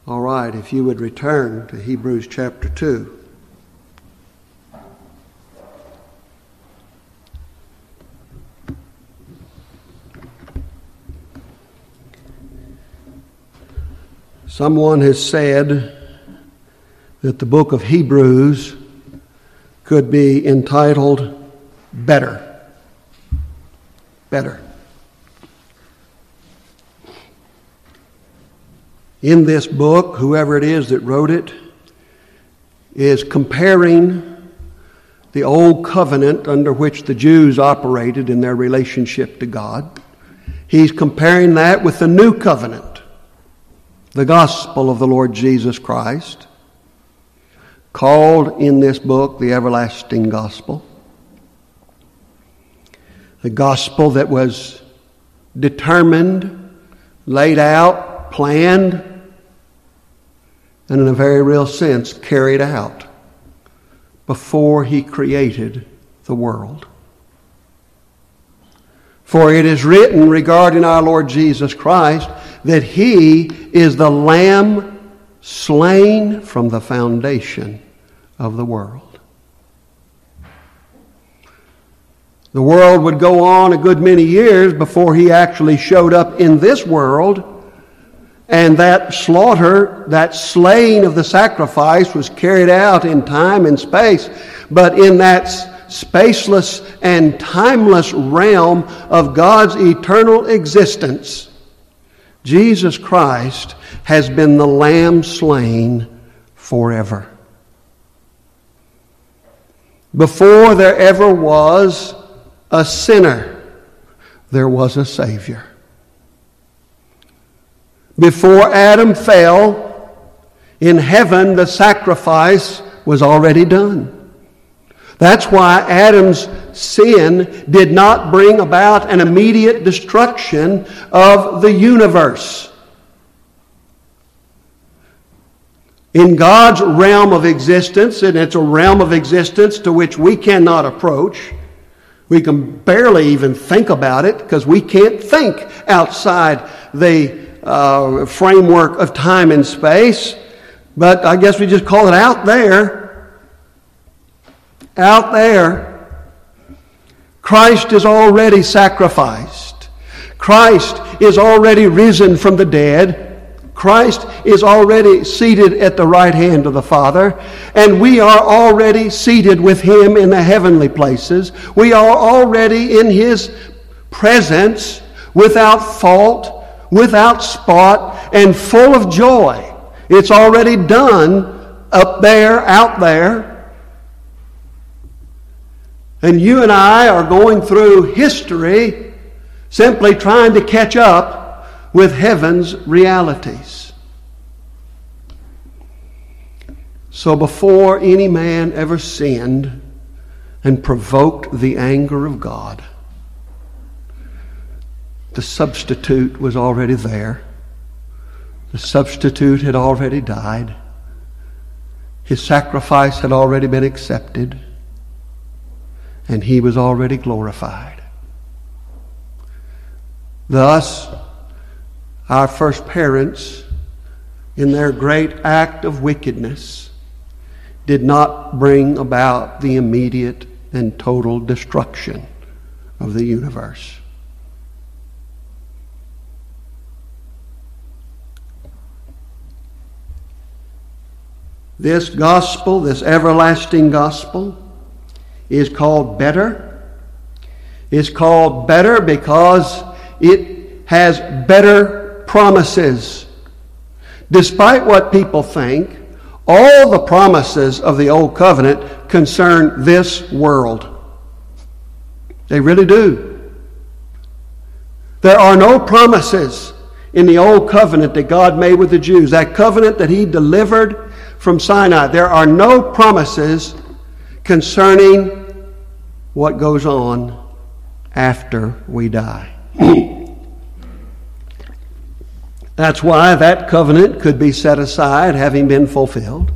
All right, if you would return to Hebrews chapter 2. Someone has said that the book of Hebrews could be entitled Better. Better. In this book, whoever it is that wrote it is comparing the old covenant under which the Jews operated in their relationship to God. He's comparing that with the new covenant, the gospel of the Lord Jesus Christ, called in this book the everlasting gospel. The gospel that was determined, laid out, planned, and in a very real sense carried out before he created the world. For it is written regarding our Lord Jesus Christ that he is the Lamb slain from the foundation of the world. The world would go on a good many years before he actually showed up in this world. And that slaughter, that slaying of the sacrifice was carried out in time and space. But in that spaceless and timeless realm of God's eternal existence, Jesus Christ has been the Lamb slain forever. Before there ever was a sinner, there was a Savior. Before Adam fell, in heaven the sacrifice was already done. That's why Adam's sin did not bring about an immediate destruction of the universe. In God's realm of existence, and it's a realm of existence to which we cannot approach, we can barely even think about it because we can't think outside the framework of time and space, but I guess we just call it out there. Out there. Christ is already sacrificed. Christ is already risen from the dead. Christ is already seated at the right hand of the Father, and we are already seated with him in the heavenly places. We are already in his presence without fault, without spot, and full of joy. It's already done up there, out there. And you and I are going through history simply trying to catch up with heaven's realities. So before any man ever sinned and provoked the anger of God, the substitute was already there. The substitute had already died. His sacrifice had already been accepted. And he was already glorified. Thus, our first parents, in their great act of wickedness, did not bring about the immediate and total destruction of the universe. This gospel, this everlasting gospel, is called better. It's called better because it has better promises. Despite what people think, all the promises of the Old Covenant concern this world. They really do. There are no promises in the Old Covenant that God made with the Jews, that covenant that he delivered from Sinai. There are no promises concerning what goes on after we die. That's why that covenant could be set aside, having been fulfilled,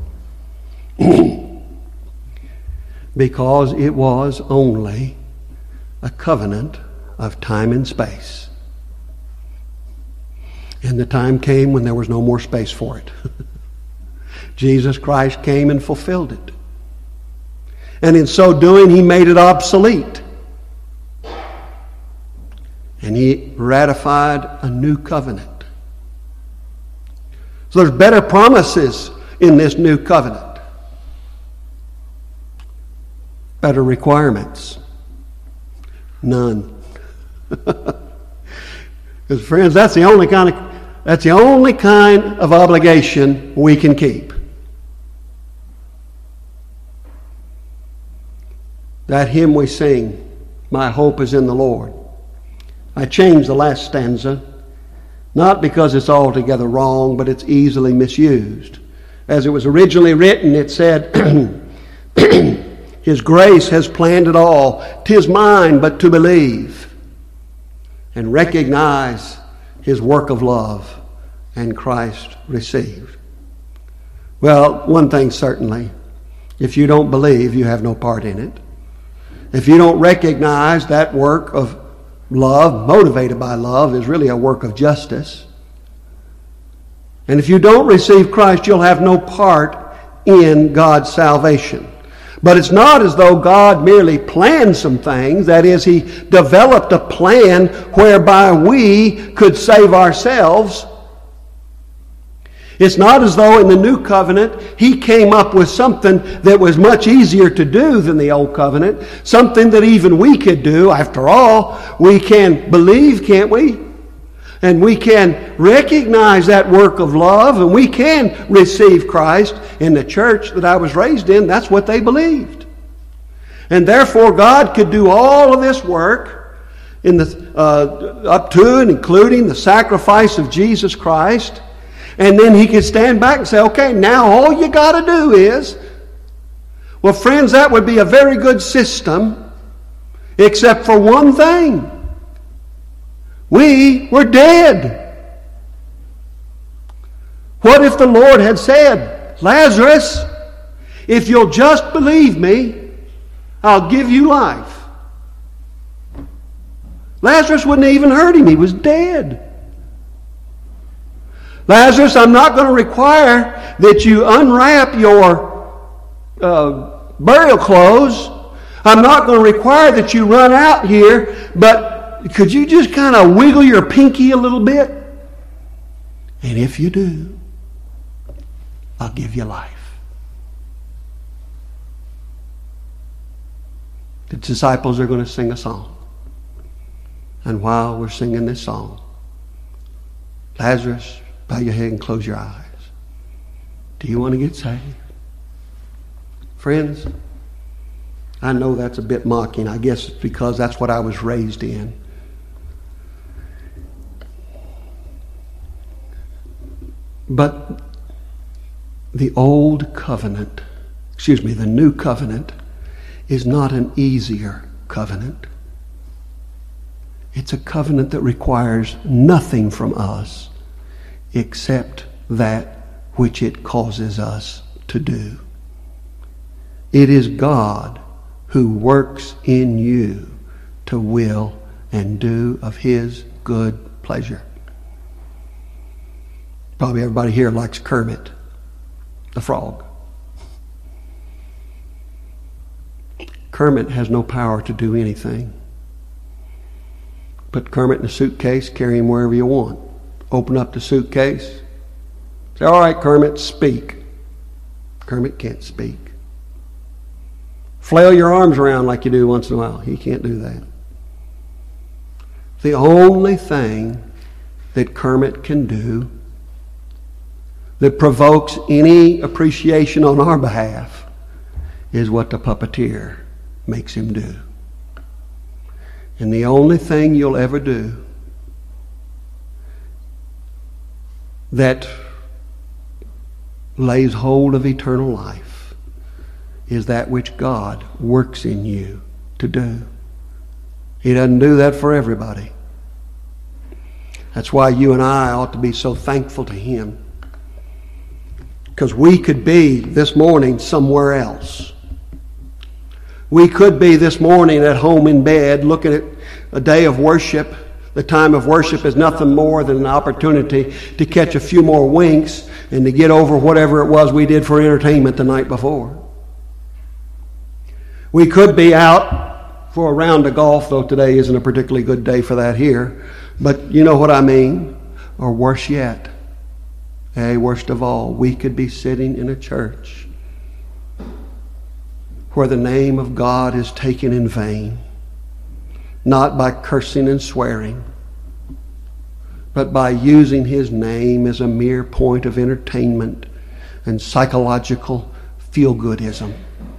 because it was only a covenant of time and space. And the time came when there was no more space for it. Jesus Christ came and fulfilled it. And in so doing, He made it obsolete. And He ratified a new covenant. So there's better promises in this new covenant. Better requirements. None. Because friends, that's the only kind of obligation we can keep. That hymn we sing, "My hope is in the Lord." I changed the last stanza, not because it's altogether wrong, but it's easily misused. As it was originally written, it said, "His grace has planned it all. 'Tis mine but to believe and recognize His work of love and Christ received." Well, one thing certainly, if you don't believe, you have no part in it. If you don't recognize that work of love, motivated by love, is really a work of justice. And if you don't receive Christ, you'll have no part in God's salvation. But it's not as though God merely planned some things. That is, He developed a plan whereby we could save ourselves. It's not as though in the new covenant He came up with something that was much easier to do than the old covenant, something that even we could do. After all, we can believe, can't we? And we can recognize that work of love, and we can receive Christ. In the church that I was raised in, that's what they believed. And therefore God could do all of this work up to and including the sacrifice of Jesus Christ. And then He could stand back and say, okay, now all you got to do is... Well, friends, that would be a very good system, except for one thing. We were dead. What if the Lord had said, "Lazarus, if you'll just believe me, I'll give you life"? Lazarus wouldn't have even heard Him. He was dead. "Lazarus, I'm not going to require that you unwrap your burial clothes. I'm not going to require that you run out here, but could you just kind of wiggle your pinky a little bit? And if you do, I'll give you life." The disciples are going to sing a song. And while we're singing this song, Lazarus, bow your head and close your eyes. Do you want to get saved? Friends, I know that's a bit mocking. I guess it's because that's what I was raised in. But the old covenant, the new covenant, is not an easier covenant. It's a covenant that requires nothing from us except that which it causes us to do. It is God who works in you to will and do of His good pleasure. Probably everybody here likes Kermit the Frog. Kermit has no power to do anything. Put Kermit in a suitcase, carry him wherever you want. Open up the suitcase. Say, "All right, Kermit, speak." Kermit can't speak. Flail your arms around like you do once in a while. He can't do that. The only thing that Kermit can do that provokes any appreciation on our behalf is what the puppeteer makes him do. And the only thing you'll ever do that lays hold of eternal life is that which God works in you to do. He doesn't do that for everybody. That's why you and I ought to be so thankful to Him. Because we could be this morning somewhere else. We could be this morning at home in bed looking at a day of worship The time of worship is nothing more than an opportunity to catch a few more winks and to get over whatever it was we did for entertainment the night before. We could be out for a round of golf, though today isn't a particularly good day for that here. But you know what I mean. Or worse yet, worst of all, we could be sitting in a church where the name of God is taken in vain, not by cursing and swearing, but by using His name as a mere point of entertainment and psychological feel-goodism,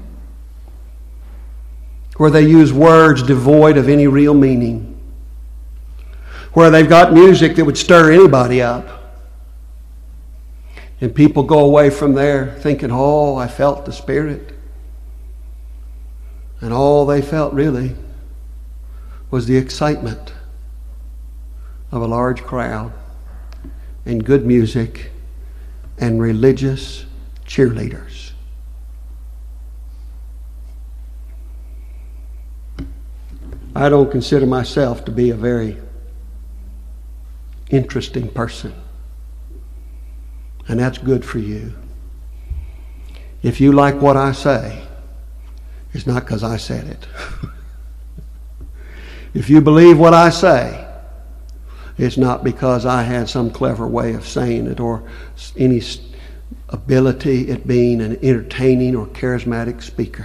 where they use words devoid of any real meaning, where they've got music that would stir anybody up, and people go away from there thinking, oh, I felt the Spirit. And all they felt really was the excitement of a large crowd and good music and religious cheerleaders. I don't consider myself to be a very interesting person. And that's good for you. If you like what I say, it's not because I said it. If you believe what I say, it's not because I had some clever way of saying it or any ability at being an entertaining or charismatic speaker.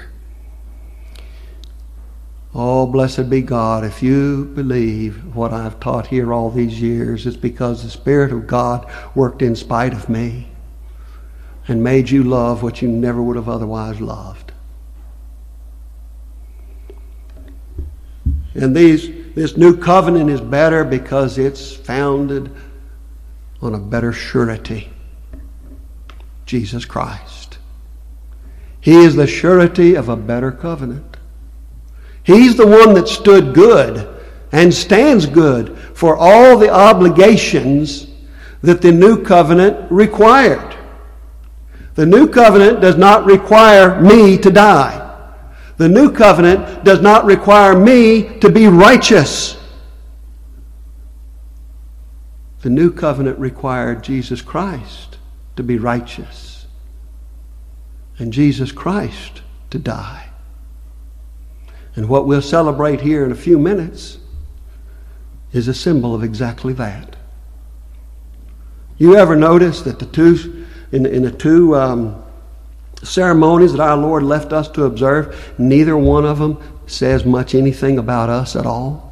Oh, blessed be God. If you believe what I've taught here all these years, it's because the Spirit of God worked in spite of me and made you love what you never would have otherwise loved. And this new covenant is better because it's founded on a better surety. Jesus Christ. He is the surety of a better covenant. He's the one that stood good and stands good for all the obligations that the new covenant required. The new covenant does not require me to die. The new covenant does not require me to be righteous. The new covenant required Jesus Christ to be righteous and Jesus Christ to die. And what we'll celebrate here in a few minutes is a symbol of exactly that. You ever notice that the two ceremonies that our Lord left us to observe, neither one of them says much anything about us at all?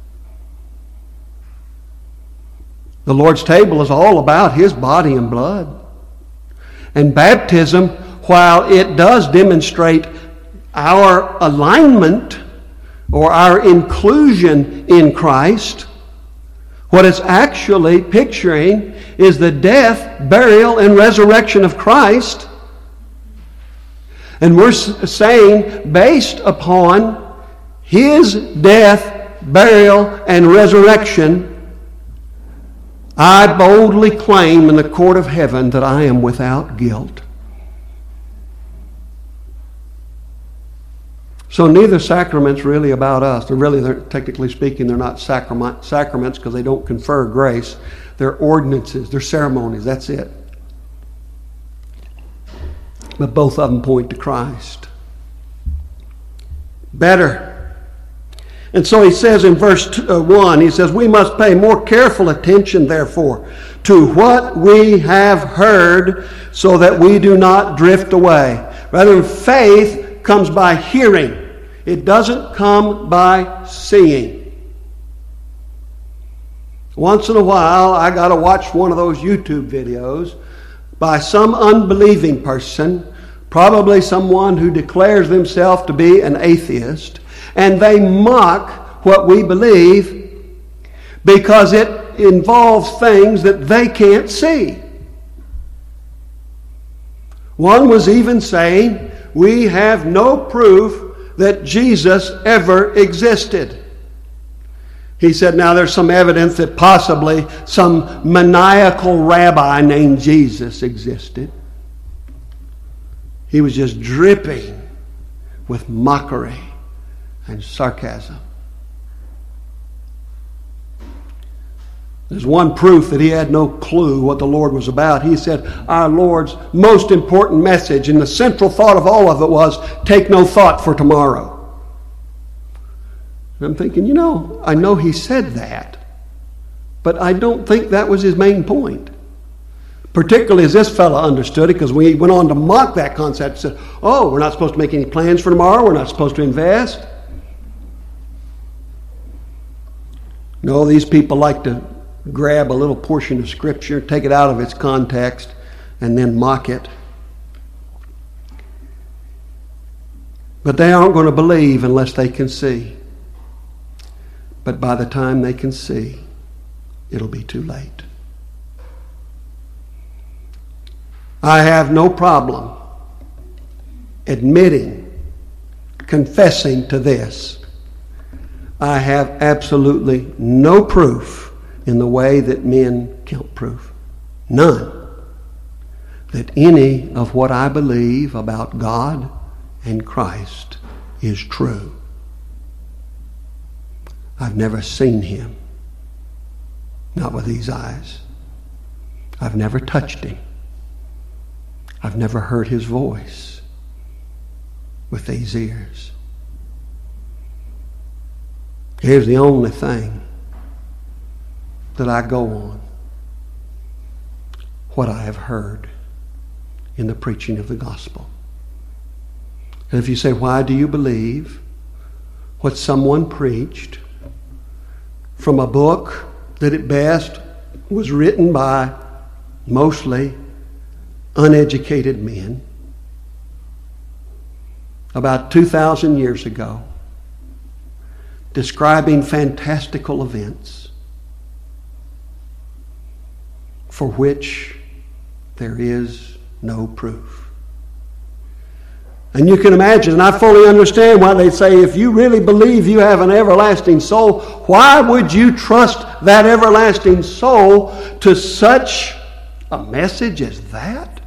The Lord's table is all about His body and blood. And baptism, while it does demonstrate our alignment or our inclusion in Christ, what it's actually picturing is the death, burial, and resurrection of Christ. And we're saying, based upon His death, burial, and resurrection, I boldly claim in the court of heaven that I am without guilt. So neither sacrament's really about us. They're technically speaking, they're not sacraments because they don't confer grace. They're ordinances, they're ceremonies, that's it. But both of them point to Christ. Better. And so he says in verse 1, he says, we must pay more careful attention, therefore, to what we have heard so that we do not drift away. Rather, faith comes by hearing. It doesn't come by seeing. Once in a while, I got to watch one of those YouTube videos by some unbelieving person, probably someone who declares themselves to be an atheist, and they mock what we believe because it involves things that they can't see. One was even saying, we have no proof that Jesus ever existed. He said, now there's some evidence that possibly some maniacal rabbi named Jesus existed. He was just dripping with mockery and sarcasm. There's one proof that he had no clue what the Lord was about. He said, our Lord's most important message, and the central thought of all of it was, take no thought for tomorrow. And I'm thinking, I know he said that, but I don't think that was his main point. Particularly as this fellow understood it, because we went on to mock that concept and said, oh, we're not supposed to make any plans for tomorrow, we're not supposed to invest. No, these people like to grab a little portion of Scripture, take it out of its context, and then mock it. But they aren't going to believe unless they can see. But by the time they can see, it'll be too late. I have no problem admitting, confessing to this. I have absolutely no proof in the way that men count proof. None. That any of what I believe about God and Christ is true. I've never seen him. Not with these eyes. I've never touched him. I've never heard his voice with these ears. Here's the only thing that I go on. What I have heard in the preaching of the gospel. And if you say, why do you believe what someone preached from a book that at best was written by mostly uneducated men about 2,000 years ago, describing fantastical events for which there is no proof? And you can imagine, and I fully understand why they say, if you really believe you have an everlasting soul, why would you trust that everlasting soul to such a message as that?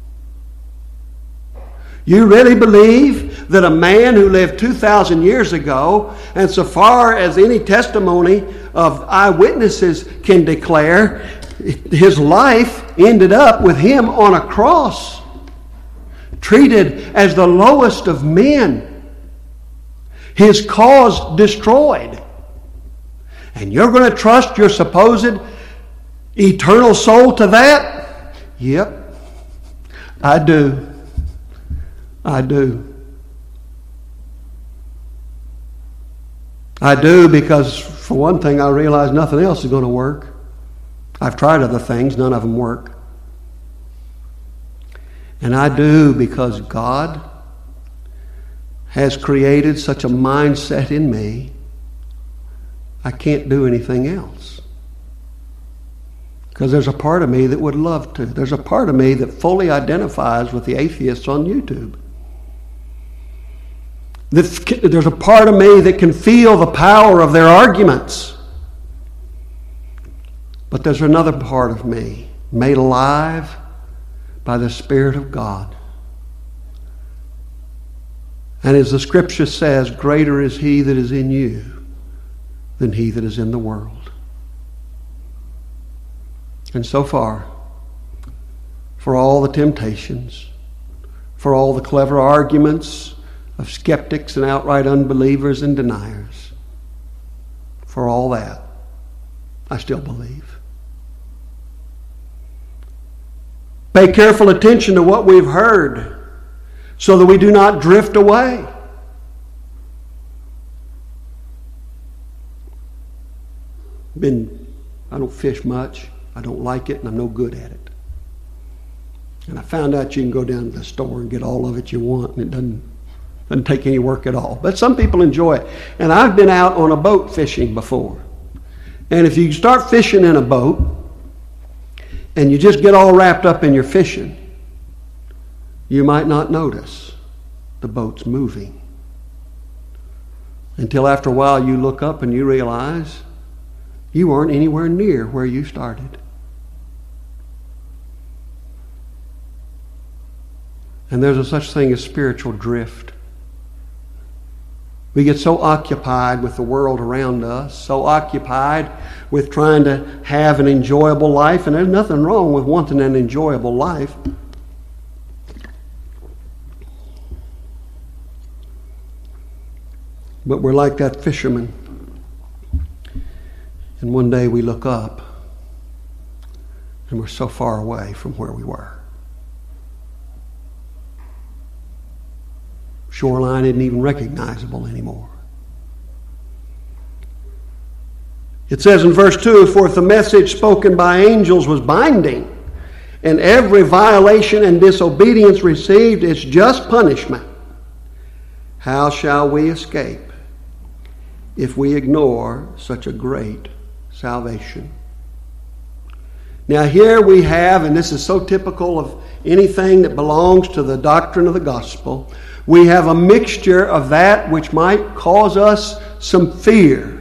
You really believe that a man who lived 2,000 years ago, and so far as any testimony of eyewitnesses can declare, his life ended up with him on a cross, treated as the lowest of men, his cause destroyed. And you're going to trust your supposed eternal soul to that? Yep, I do. I do. I do because, for one thing, I realize nothing else is going to work. I've tried other things, none of them work. And I do because God has created such a mindset in me, I can't do anything else. Because there's a part of me that would love to. There's a part of me that fully identifies with the atheists on YouTube. There's a part of me that can feel the power of their arguments. But there's another part of me, made alive by the Spirit of God. And as the Scripture says, greater is He that is in you than he that is in the world. And so far, for all the temptations, for all the clever arguments of skeptics and outright unbelievers and deniers, for all that, I still believe. Pay careful attention to what we've heard so that we do not drift away. I don't fish much. I don't like it, and I'm no good at it. And I found out you can go down to the store and get all of it you want, and it doesn't take any work at all. But some people enjoy it. And I've been out on a boat fishing before. And if you start fishing in a boat, and you just get all wrapped up in your fishing, you might not notice the boat's moving. Until after a while you look up and you realize you weren't anywhere near where you started. And there's a such thing as spiritual drift. We get so occupied with the world around us, so occupied with trying to have an enjoyable life, and there's nothing wrong with wanting an enjoyable life. But we're like that fisherman. And one day we look up and we're so far away from where we were. Shoreline isn't even recognizable anymore. It says in verse 2, "For if the message spoken by angels was binding, and every violation and disobedience received its just punishment, how shall we escape if we ignore such a great salvation?" Now here we have, and this is so typical of anything that belongs to the doctrine of the gospel, we have a mixture of that which might cause us some fear,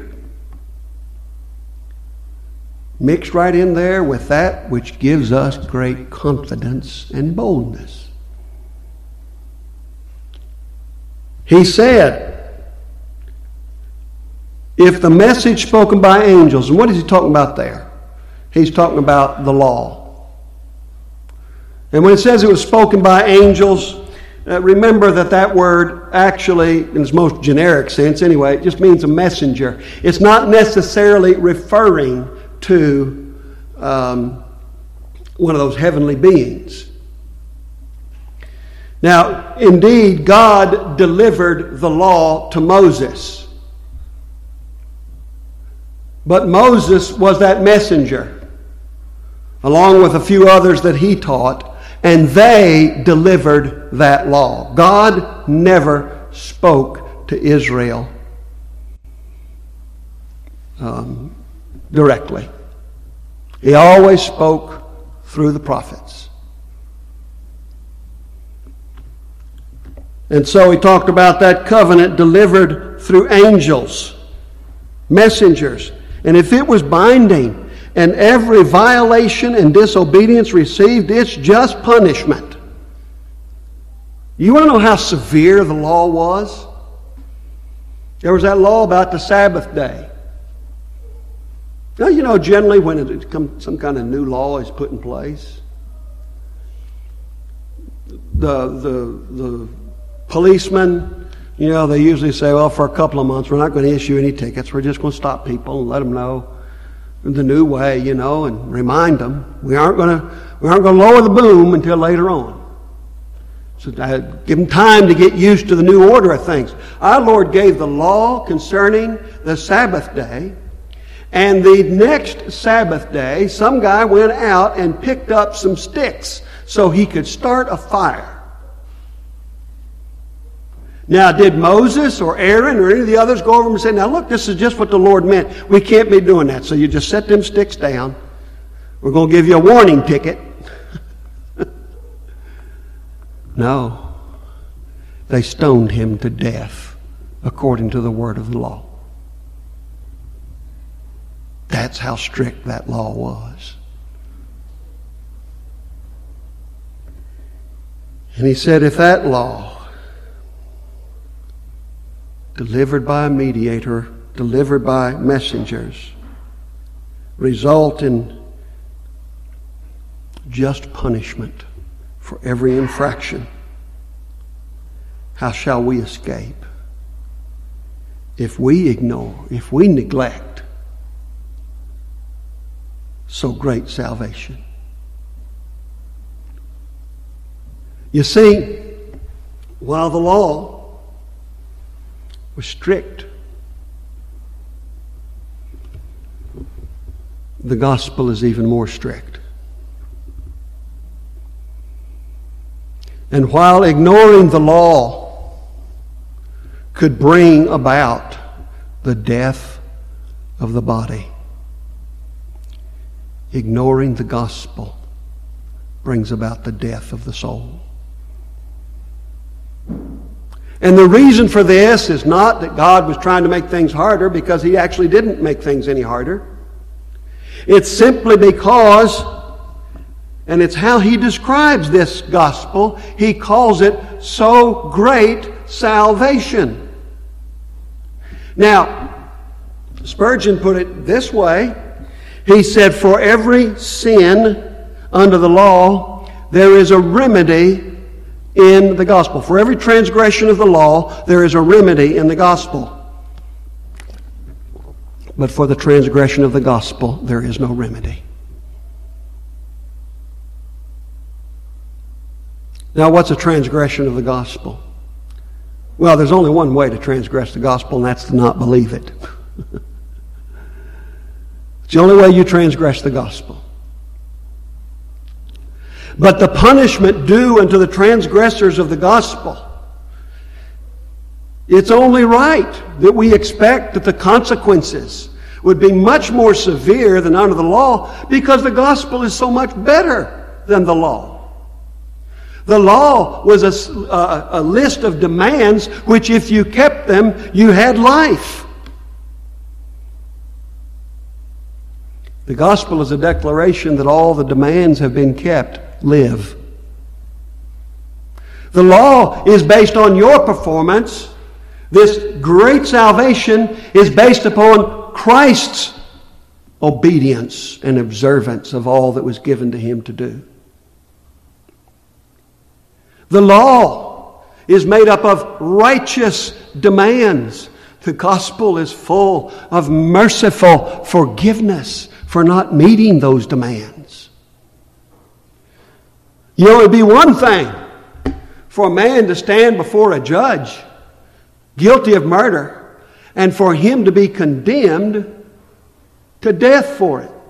mixed right in there with that which gives us great confidence and boldness. He said, if the message spoken by angels, and what is he talking about there? He's talking about the law. And when it says it was spoken by angels, remember that word actually, in its most generic sense anyway, it just means a messenger. It's not necessarily referring to one of those heavenly beings. Now, indeed, God delivered the law to Moses. But Moses was that messenger, along with a few others that he taught, and they delivered that law. God never spoke to Israel directly. He always spoke through the prophets. And so he talked about that covenant delivered through angels, messengers. And if it was binding, and every violation and disobedience received its just punishment. You want to know how severe the law was? There was that law about the Sabbath day. Now, you know, generally when some kind of new law is put in place, the policemen, you know, they usually say, well, for a couple of months, we're not going to issue any tickets. We're just going to stop people and let them know the new way, you know, and remind them we aren't going to lower the boom until later on. So give them time to get used to the new order of things. Our Lord gave the law concerning the Sabbath day, and the next Sabbath day, some guy went out and picked up some sticks so he could start a fire. Now, did Moses or Aaron or any of the others go over and say, now look, this is just what the Lord meant. We can't be doing that. So you just set them sticks down. We're going to give you a warning ticket. No. They stoned him to death according to the word of the law. That's how strict that law was. And he said, if that law, delivered by a mediator, delivered by messengers, result in just punishment for every infraction, how shall we escape if we ignore, if we neglect so great salvation? You see, while the law was strict, the gospel is even more strict. And while ignoring the law could bring about the death of the body, ignoring the gospel brings about the death of the soul. And the reason for this is not that God was trying to make things harder, because He actually didn't make things any harder. It's simply because, and it's how He describes this gospel, He calls it so great salvation. Now, Spurgeon put it this way. He said, for every sin under the law, there is a remedy in the gospel. For every transgression of the law, there is a remedy in the gospel. But for the transgression of the gospel, there is no remedy. Now, what's a transgression of the gospel? Well, there's only one way to transgress the gospel, and that's to not believe it. It's the only way you transgress the gospel. But the punishment due unto the transgressors of the gospel, it's only right that we expect that the consequences would be much more severe than under the law, because the gospel is so much better than the law. The law was a list of demands which, if you kept them, you had life. The gospel is a declaration that all the demands have been kept. Live. The law is based on your performance. This great salvation is based upon Christ's obedience and observance of all that was given to him to do. The law is made up of righteous demands. The gospel is full of merciful forgiveness for not meeting those demands. You know, it would be one thing for a man to stand before a judge guilty of murder and for him to be condemned to death for it.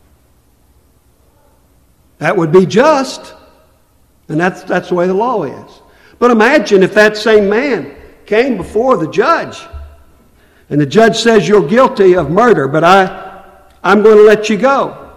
That would be just. And that's the way the law is. But imagine if that same man came before the judge, and the judge says, you're guilty of murder, but I'm going to let you go.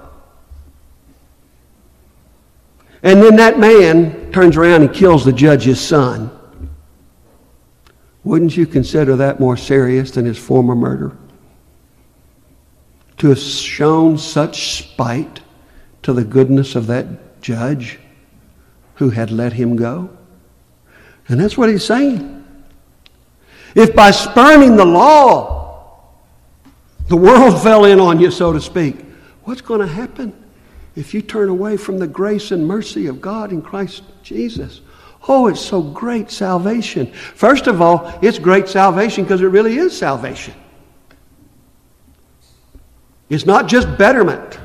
And then that man turns around and kills the judge's son. Wouldn't you consider that more serious than his former murder? To have shown such spite to the goodness of that judge who had let him go? And that's what he's saying. If by spurning the law, the world fell in on you, so to speak, what's going to happen if you turn away from the grace and mercy of God in Christ Jesus? Oh, it's so great salvation. First of all, it's great salvation because it really is salvation. It's not just betterment.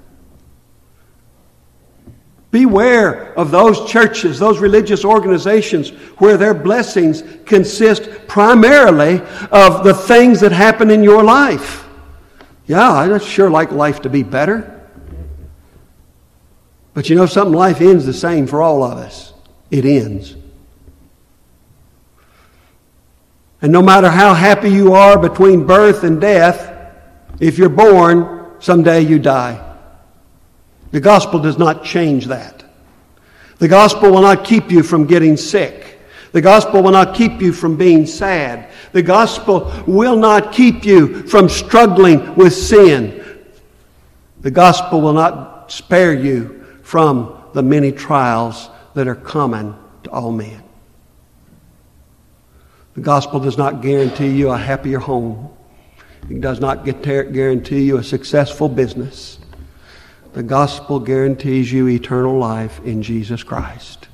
Beware of those churches, those religious organizations where their blessings consist primarily of the things that happen in your life. Yeah, I'd sure like life to be better. But you know something? Life ends the same for all of us. It ends. And no matter how happy you are between birth and death, if you're born, someday you die. The gospel does not change that. The gospel will not keep you from getting sick. The gospel will not keep you from being sad. The gospel will not keep you from struggling with sin. The gospel will not spare you from the many trials that are common to all men. The gospel does not guarantee you a happier home. It does not guarantee you a successful business. The gospel guarantees you eternal life in Jesus Christ.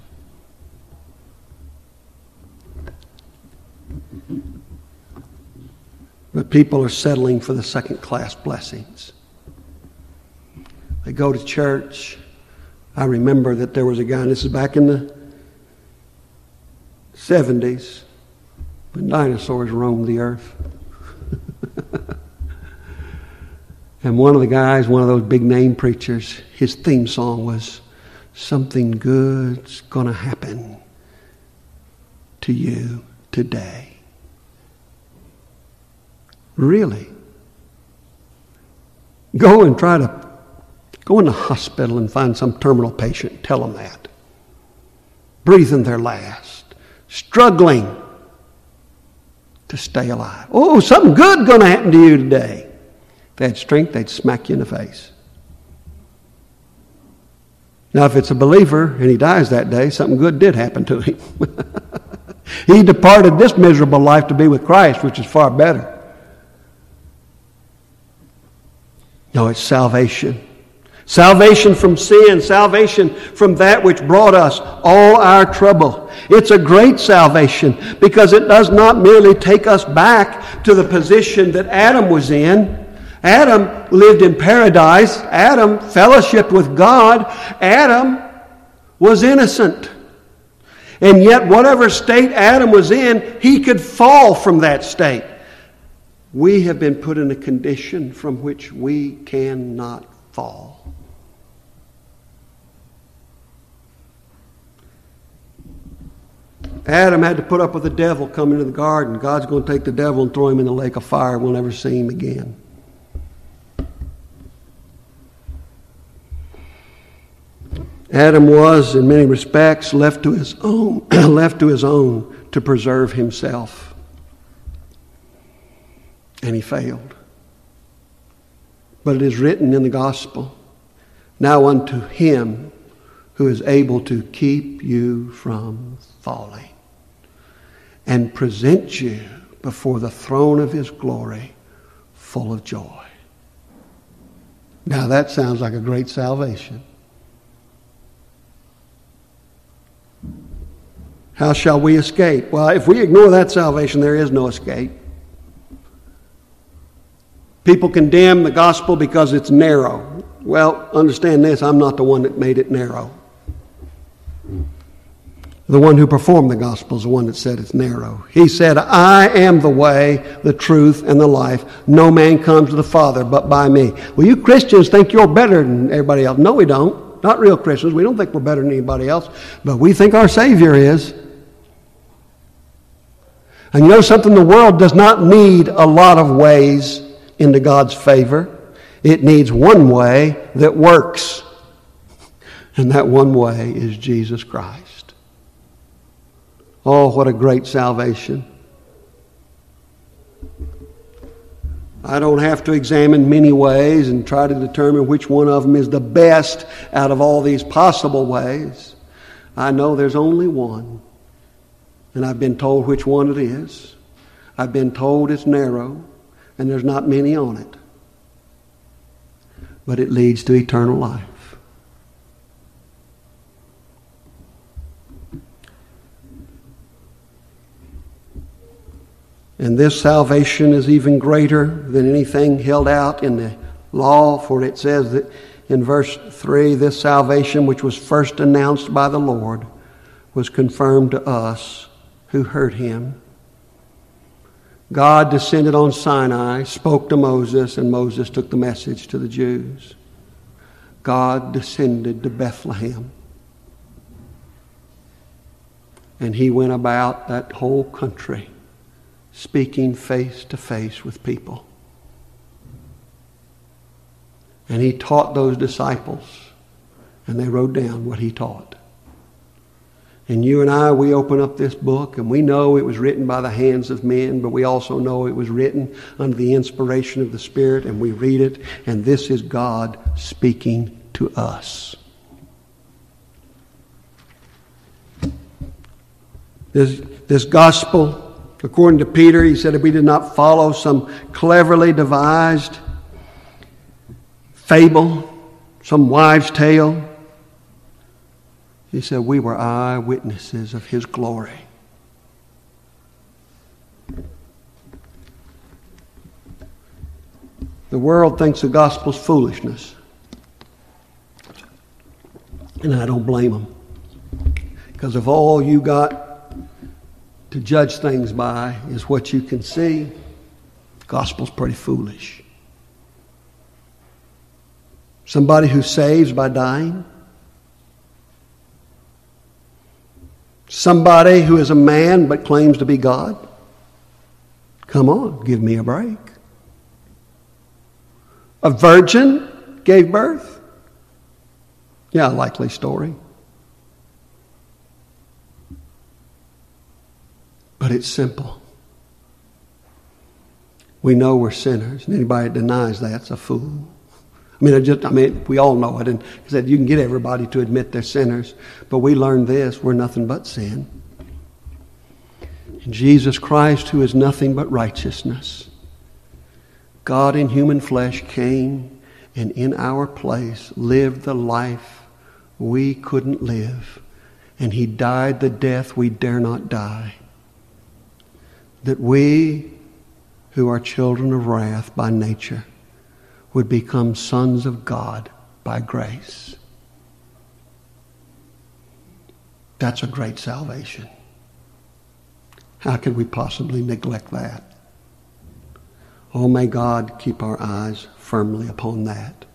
But people are settling for the second-class blessings. They go to church. I remember that there was a guy, and this is back in the 70s, when dinosaurs roamed the earth. And one of the guys, one of those big name preachers, his theme song was, "Something good's going to happen to you today." Really? Go in the hospital and find some terminal patient. Tell them that. Breathing their last. Struggling to stay alive. Oh, something good going to happen to you today. If they had strength, they'd smack you in the face. Now, if it's a believer and he dies that day, something good did happen to him. He departed this miserable life to be with Christ, which is far better. No, it's salvation. Salvation from sin, salvation from that which brought us all our trouble. It's a great salvation because it does not merely take us back to the position that Adam was in. Adam lived in paradise. Adam fellowshiped with God. Adam was innocent. And yet, whatever state Adam was in, he could fall from that state. We have been put in a condition from which we cannot fall. Adam had to put up with the devil coming into the garden. God's going to take the devil and throw him in the lake of fire. We'll never see him again. Adam was, in many respects, left to his own to preserve himself. And he failed. But it is written in the gospel, now unto him who is able to keep you from falling and present you before the throne of his glory full of joy. Now that sounds like a great salvation. How shall we escape? Well, if we ignore that salvation, there is no escape. People condemn the gospel because it's narrow. Well, understand this, I'm not the one that made it narrow. The one who performed the gospel is the one that said it's narrow. He said, I am the way, the truth, and the life. No man comes to the Father but by me. Well, you Christians think you're better than everybody else. No, we don't. Not real Christians. We don't think we're better than anybody else. But we think our Savior is. And you know something? The world does not need a lot of ways into God's favor. It needs one way that works. And that one way is Jesus Christ. Oh, what a great salvation. I don't have to examine many ways and try to determine which one of them is the best out of all these possible ways. I know there's only one. And I've been told which one it is. I've been told it's narrow and there's not many on it. But it leads to eternal life. And this salvation is even greater than anything held out in the law, for it says that in verse 3, this salvation which was first announced by the Lord was confirmed to us who heard him. God descended on Sinai, spoke to Moses, and Moses took the message to the Jews. God descended to Bethlehem. And he went about that whole country, speaking face to face with people. And he taught those disciples, and they wrote down what he taught. And you and I, we open up this book, and we know it was written by the hands of men, but we also know it was written under the inspiration of the Spirit, and we read it, and this is God speaking to us. This gospel, according to Peter, he said, if we did not follow some cleverly devised fable, some wives' tale, he said, we were eyewitnesses of his glory. The world thinks the gospel's foolishness. And I don't blame them. Because if all you got to judge things by is what you can see, the gospel's pretty foolish. Somebody who saves by dying. Somebody who is a man but claims to be God. Come on, give me a break. A virgin gave birth. Yeah, a likely story. But it's simple. We know we're sinners, and anybody that denies that's a fool. We all know it, and said you can get everybody to admit they're sinners, but we learned this: we're nothing but sin. And Jesus Christ, who is nothing but righteousness, God in human flesh, came and in our place lived the life we couldn't live. And he died the death we dare not die. That we, who are children of wrath by nature, would become sons of God by grace. That's a great salvation. How could we possibly neglect that? Oh, may God keep our eyes firmly upon that.